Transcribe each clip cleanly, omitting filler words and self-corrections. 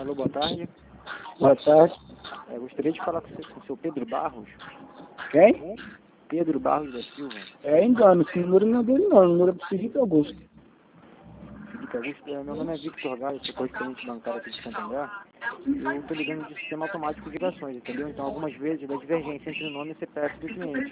Alô, boa tarde. Boa tarde. Gostaria de falar com o seu Pedro Barros. Quem? Pedro Barros da Silva. É engano, esse número não é dele não, o número é do Felipe Augusto. Felipe Augusto, meu nome é Victor Galo, sou correspondente bancário aqui de Santo André. Eu estou ligando de sistema automático de ligações, entendeu? Então, algumas vezes, da divergência entre o nome e CPF do cliente.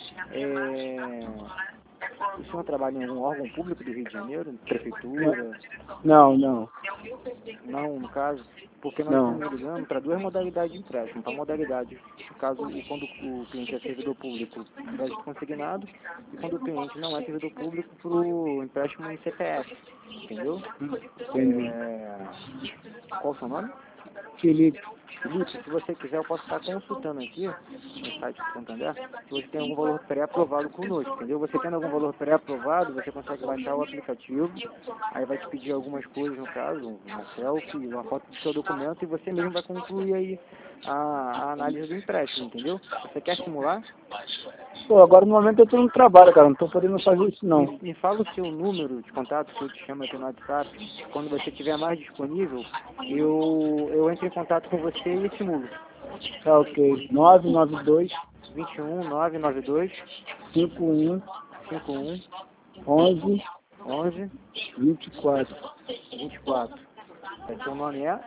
O senhor trabalha em algum órgão público do Rio de Janeiro? Prefeitura? Não. Não, no caso, porque nós Não. estamos ligando para duas modalidades de empréstimo. Para modalidade, no caso, quando o cliente é servidor público, crédito consignado, e quando o cliente não é servidor público, para o empréstimo em CPF, entendeu? Entendi. Qual o seu nome? Felipe. Felipe, se você quiser, eu posso estar consultando aqui no site do Santander se você tem algum valor pré-aprovado conosco, entendeu? Você tendo algum valor pré-aprovado, você consegue baixar o aplicativo, aí vai te pedir algumas coisas, no caso, uma selfie, uma foto do seu documento, e você mesmo vai concluir aí a análise do empréstimo, entendeu? Você quer simular? Pô, agora no momento eu tô no trabalho, cara, não tô podendo fazer isso não. Me fala o seu número de contato, que eu te chamo aqui no WhatsApp. Quando você estiver mais disponível, eu entro em contato com você e simulo. Tá ok. 992 21 992 51 51 11 11 24. 24. Seu nome é?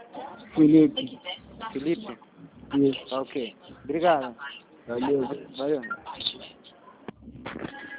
Felipe. Felipe? Isso. Tá ok. Obrigado. Valeu. Valeu.